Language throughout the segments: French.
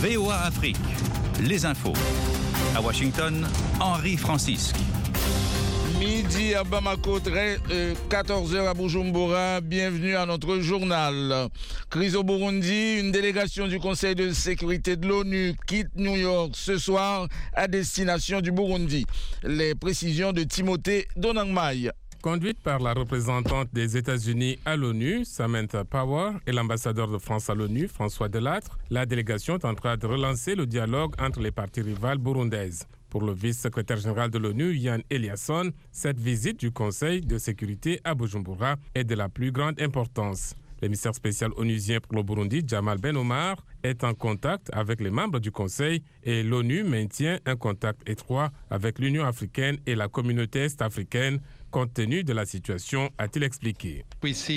VOA Afrique, les infos. À Washington, Henri Francisque. Midi à Bamako, 14h à Bujumbura. Bienvenue à notre journal. Crise au Burundi, une délégation du Conseil de sécurité de l'ONU quitte New York ce soir à destination du Burundi. Les précisions de Timothée Donangmai. Conduite par la représentante des États-Unis à l'ONU, Samantha Power, et l'ambassadeur de France à l'ONU, François Delattre, la délégation tentera de relancer le dialogue entre les parties rivales burundaises. Pour le vice-secrétaire général de l'ONU, Yann Eliasson, cette visite du Conseil de sécurité à Bujumbura est de la plus grande importance. L'émissaire spécial onusien pour le Burundi, Jamal Ben Omar, est en contact avec les membres du Conseil et l'ONU maintient un contact étroit avec l'Union africaine et la communauté est-africaine compte tenu de la situation, a-t-il expliqué.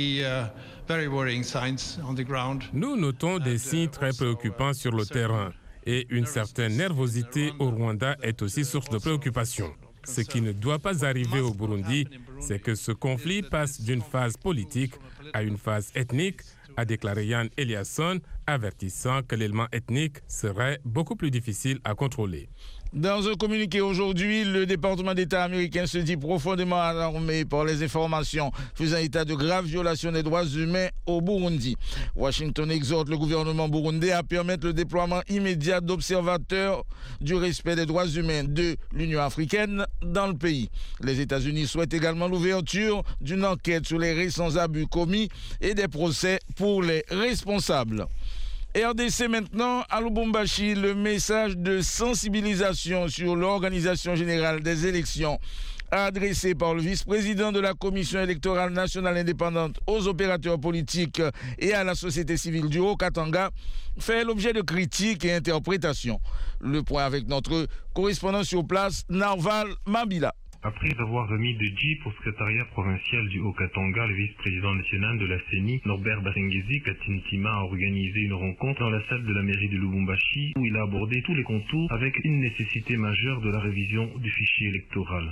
Nous notons des signes très préoccupants sur le terrain et une certaine nervosité au Rwanda est aussi source de préoccupation. Ce qui ne doit pas arriver au Burundi, c'est que ce conflit passe d'une phase politique à une phase ethnique, a déclaré Yann Eliasson, avertissant que l'élément ethnique serait beaucoup plus difficile à contrôler. Dans un communiqué aujourd'hui, le département d'État américain se dit profondément alarmé par les informations faisant état de graves violations des droits humains au Burundi. Washington exhorte le gouvernement burundais à permettre le déploiement immédiat d'observateurs du respect des droits humains de l'Union africaine dans le pays. Les États-Unis souhaitent également l'ouverture d'une enquête sur les récents abus commis et des procès pour les responsables. RDC maintenant, à Lubumbashi, le message de sensibilisation sur l'organisation générale des élections adressé par le vice-président de la Commission électorale nationale indépendante aux opérateurs politiques et à la société civile du Haut-Katanga fait l'objet de critiques et interprétations. Le point avec notre correspondant sur place, Narval Mabila. Après avoir remis de jeep au secrétariat provincial du Haut-Katanga, le vice-président national de la CENI, Norbert Basengezi Katintima, a organisé une rencontre dans la salle de la mairie de Lubumbashi où il a abordé tous les contours avec une nécessité majeure de la révision du fichier électoral.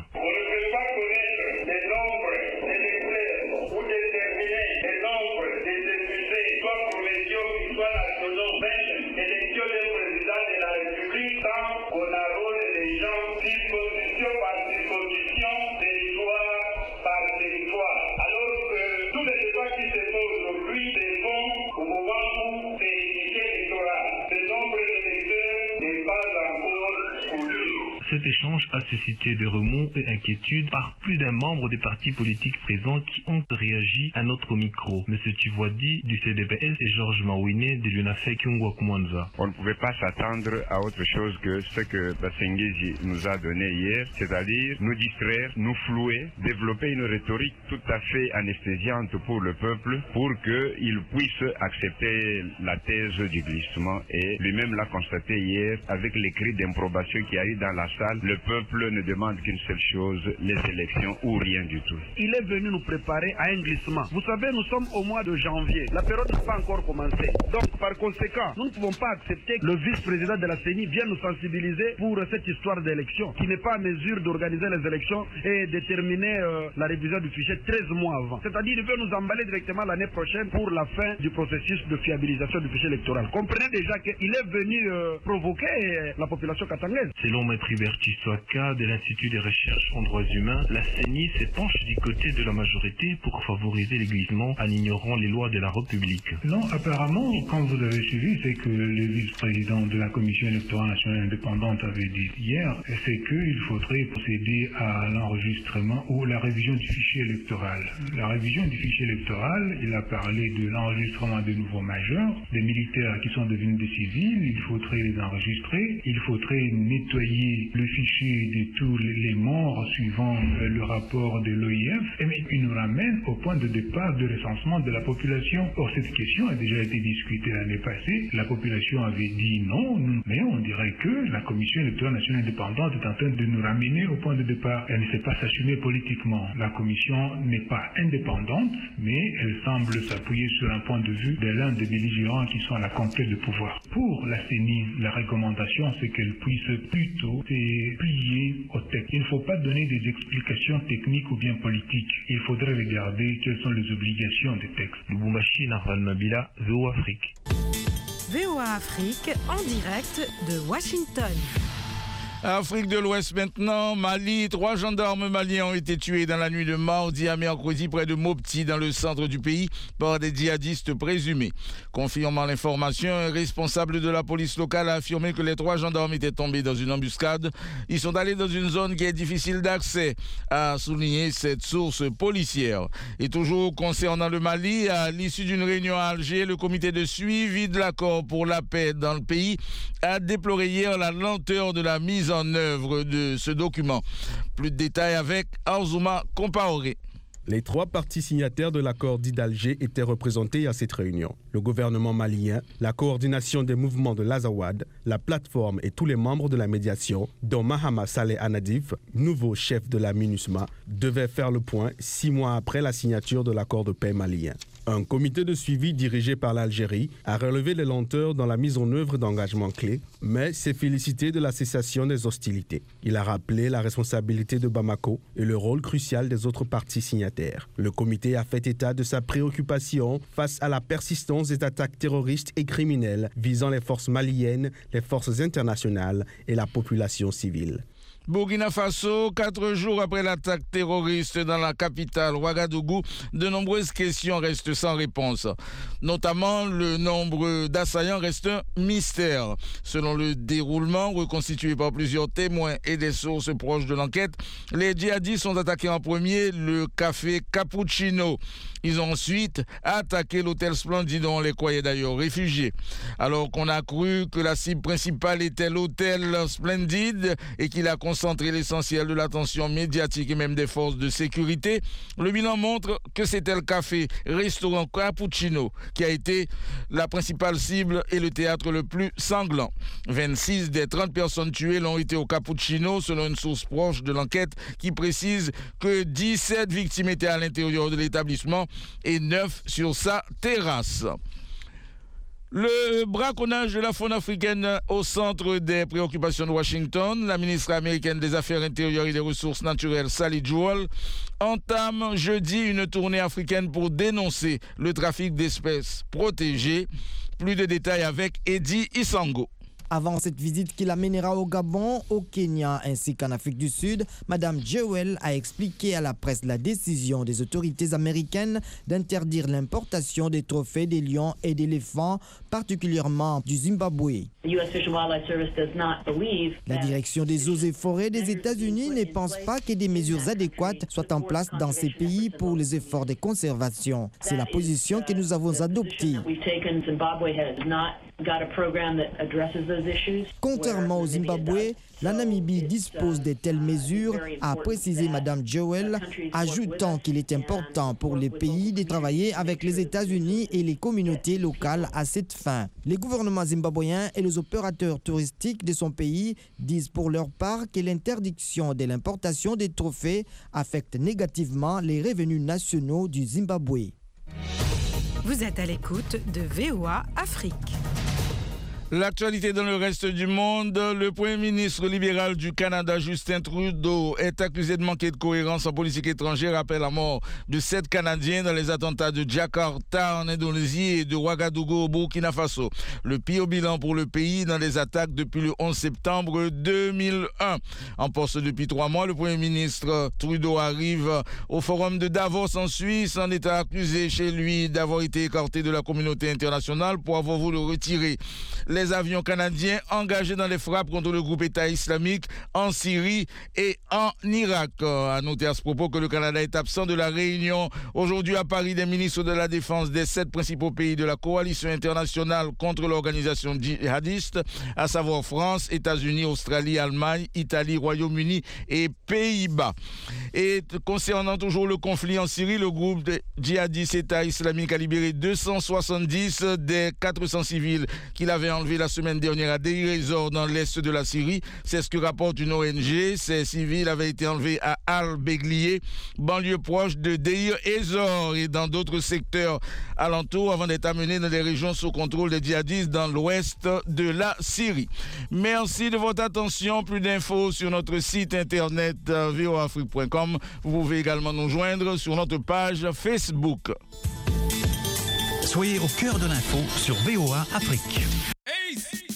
Cet échange a suscité des remous et inquiétudes par plus d'un membre des partis politiques présents qui ont réagi à notre micro. Monsieur Tivwadi du CDPS et Georges Mawine de l'UNAFEC Kwanza. On ne pouvait pas s'attendre à autre chose que ce que Basengezi nous a donné hier, c'est-à-dire nous distraire, nous flouer, développer une rhétorique tout à fait anesthésiante pour le peuple pour qu'il puisse accepter la thèse du glissement. Et lui-même l'a constaté hier avec les cris d'improbation qui arrivent dans la salle. Le peuple ne demande qu'une seule chose, les élections ou rien du tout. Il est venu nous préparer à un glissement. Vous savez, nous sommes au mois de janvier. La période n'a pas encore commencé. Donc, par conséquent, nous ne pouvons pas accepter que le vice-président de la CENI vienne nous sensibiliser pour cette histoire d'élection, qui n'est pas à mesure d'organiser les élections et déterminer la révision du fichier 13 mois avant. C'est-à-dire, il veut nous emballer directement l'année prochaine pour la fin du processus de fiabilisation du fichier électoral. Comprenez déjà qu'il est venu provoquer la population katangaise. Selon Maître Berti-Swaka de l'Institut des recherches en droits humains, la CENI s'épanche du côté de la majorité pour favoriser les glissements en ignorant les lois de la République. Non, apparemment, quand vous avez suivi, c'est que le vice-président de la Commission électorale nationale indépendante avait dit hier, c'est qu'il faudrait procéder à l'enregistrement ou la révision du fichier électoral. La révision du fichier électoral, il a parlé de l'enregistrement des nouveaux majeurs, des militaires qui sont devenus des civils, il faudrait les enregistrer, il faudrait nettoyer le fichier de tous les morts suivant le rapport de l'OIF, mais il nous ramène au point de départ de recensement de la population. Or, cette question a déjà été discutée l'année passée. La population avait dit non, mais on dirait que la Commission électorale nationale indépendante est en train de nous ramener au point de départ. Elle ne sait pas s'assumer politiquement. La Commission n'est pas indépendante, mais elle semble s'appuyer sur un point de vue de l'un des belligérants qui sont à la conquête de pouvoir. Pour la CENI, la recommandation, c'est qu'elle puisse plutôt plier au texte. Il ne faut pas donner des explications techniques ou bien politiques. Il faudrait regarder quelles sont les obligations des textes. Lubumbashi, Narval Mabila, VOA Afrique. VOA Afrique en direct de Washington. Afrique de l'Ouest maintenant, Mali. 3 gendarmes maliens ont été tués dans la nuit de mardi à mercredi près de Mopti, dans le centre du pays, par des djihadistes présumés. Confirmant l'information, un responsable de la police locale a affirmé que les 3 gendarmes étaient tombés dans une embuscade. Ils sont allés dans une zone qui est difficile d'accès, a souligné cette source policière. Et toujours concernant le Mali, à l'issue d'une réunion à Alger, le comité de suivi de l'accord pour la paix dans le pays a déploré hier la lenteur de la mise en œuvre de ce document. Plus de détails avec Arzouma Compaoré. Les 3 parties signataires de l'accord dit d'Alger étaient représentés à cette réunion. Le gouvernement malien, la coordination des mouvements de l'Azawad, la plateforme et tous les membres de la médiation, dont Mahama Saleh Anadif, nouveau chef de la MINUSMA, devaient faire le point 6 mois après la signature de l'accord de paix malien. Un comité de suivi dirigé par l'Algérie a relevé les lenteurs dans la mise en œuvre d'engagements clés, mais s'est félicité de la cessation des hostilités. Il a rappelé la responsabilité de Bamako et le rôle crucial des autres parties signataires. Le comité a fait état de sa préoccupation face à la persistance des attaques terroristes et criminelles visant les forces maliennes, les forces internationales et la population civile. Burkina Faso, 4 jours après l'attaque terroriste dans la capitale Ouagadougou, de nombreuses questions restent sans réponse. Notamment, le nombre d'assaillants reste un mystère. Selon le déroulement reconstitué par plusieurs témoins et des sources proches de l'enquête, les djihadistes ont attaqué en premier le café Cappuccino. Ils ont ensuite attaqué l'hôtel Splendide dont on les croyait d'ailleurs réfugiés. Alors qu'on a cru que la cible principale était l'hôtel Splendide et qu'il a concentré l'essentiel de l'attention médiatique et même des forces de sécurité, le bilan montre que c'était le café-restaurant Cappuccino qui a été la principale cible et le théâtre le plus sanglant. 26 des 30 personnes tuées l'ont été au Cappuccino, selon une source proche de l'enquête qui précise que 17 victimes étaient à l'intérieur de l'établissement et 9 sur sa terrasse. Le braconnage de la faune africaine au centre des préoccupations de Washington. La ministre américaine des Affaires intérieures et des Ressources naturelles, Sally Jewell, entame jeudi une tournée africaine pour dénoncer le trafic d'espèces protégées. Plus de détails avec Eddie Isango. Avant cette visite qui l'amènera au Gabon, au Kenya ainsi qu'en Afrique du Sud, Mme Jewell a expliqué à la presse la décision des autorités américaines d'interdire l'importation des trophées des lions et d'éléphants, particulièrement du Zimbabwe. La direction des eaux et forêts des États-Unis ne pense pas que des mesures adéquates soient en place dans ces pays pour les efforts de conservation. C'est la position que nous avons adoptée. Contrairement au Zimbabwe, la Namibie dispose de telles mesures, a précisé Mme Jewell, ajoutant qu'il est important pour les pays de travailler avec les États-Unis et les communautés locales à cette fin. Les gouvernements zimbabwéens et les opérateurs touristiques de son pays disent pour leur part que l'interdiction de l'importation des trophées affecte négativement les revenus nationaux du Zimbabwe. Vous êtes à l'écoute de VOA Afrique. L'actualité dans le reste du monde, le Premier ministre libéral du Canada, Justin Trudeau, est accusé de manquer de cohérence en politique étrangère après la mort de 7 Canadiens dans les attentats de Jakarta en Indonésie et de Ouagadougou au Burkina Faso. Le pire bilan pour le pays dans les attaques depuis le 11 septembre 2001. En poste depuis 3 mois, le Premier ministre Trudeau arrive au forum de Davos en Suisse en étant accusé chez lui d'avoir été écarté de la communauté internationale pour avoir voulu retirer les avions canadiens engagés dans les frappes contre le groupe État islamique en Syrie et en Irak. À noter à ce propos que le Canada est absent de la réunion aujourd'hui à Paris des ministres de la Défense des 7 principaux pays de la coalition internationale contre l'organisation djihadiste, à savoir France, États-Unis, Australie, Allemagne, Italie, Royaume-Uni et Pays-Bas. Et concernant toujours le conflit en Syrie, le groupe djihadiste État islamique a libéré 270 des 400 civils qu'il avait enlevés la semaine dernière à Deir ez-Zor dans l'est de la Syrie. C'est ce que rapporte une ONG. Ces civils avaient été enlevés à Al-Beglier, banlieue proche de Deir ez-Zor et dans d'autres secteurs alentours avant d'être amenés dans les régions sous contrôle des djihadistes dans l'ouest de la Syrie. Merci de votre attention. Plus d'infos sur notre site internet voafrique.com. Vous pouvez également nous joindre sur notre page Facebook. Soyez au cœur de l'info sur VOA Afrique.